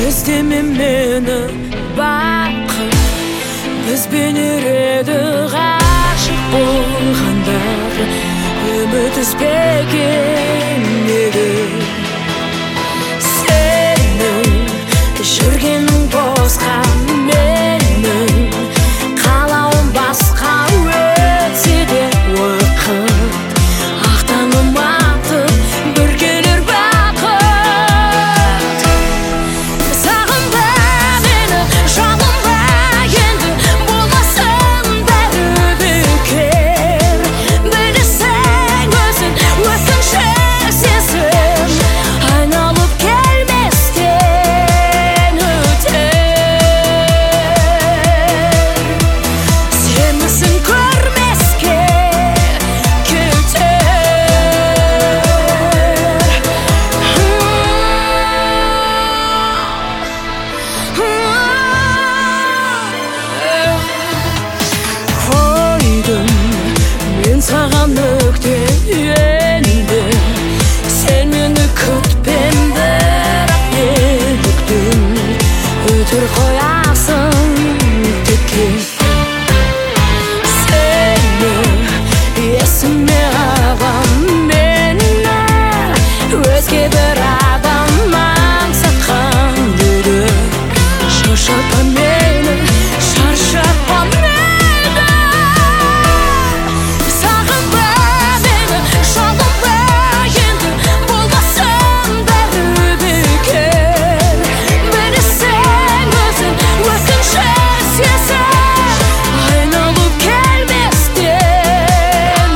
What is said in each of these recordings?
іздеме мені бақыт, бізбен ереді ғашық болғандар, үміт үзбеген еді. Сенің жүргенің босқа, менің қалауым басқа. Өтсе де уақыт, ақтаңым атып бір келер бақыт. Сағынба мені, жалынба енді, болмасын бәрі бекер. Білесің өзің өткінші сезім, айналып келместен өтер. Сенбісің көрмеске кетер. Қойдым мен саған нүкте енді, сен мені күтпен, бірақ неліктен өтір қоясың текке. Сені есіме алам, мені өзге бір адам аңсатқан еді. Шаршатпа мені, шаршатпа мені. Сағынба мені, жалынба енді, болмасын бәрі бекер. Білесің өзің өткінші сезім, айналып келместен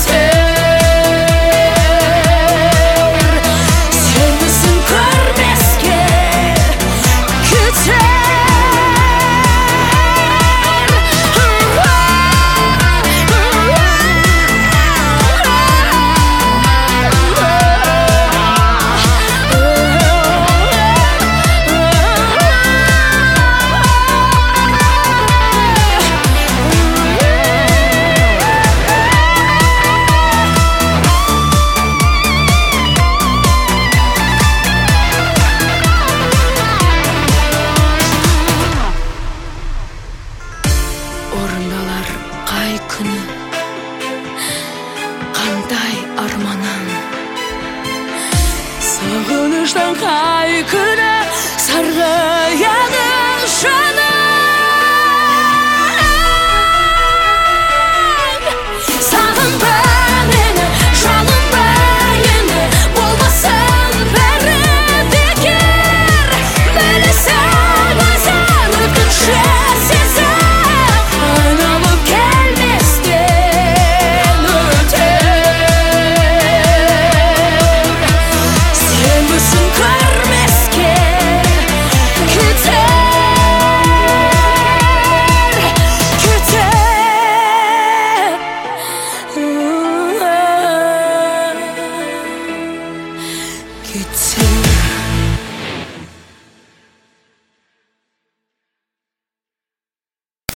өтер. Сенбісің көрмеске кетер. Орындалар қай күні қандай арманым, сағыныштан қай күні сарғаяды жаным.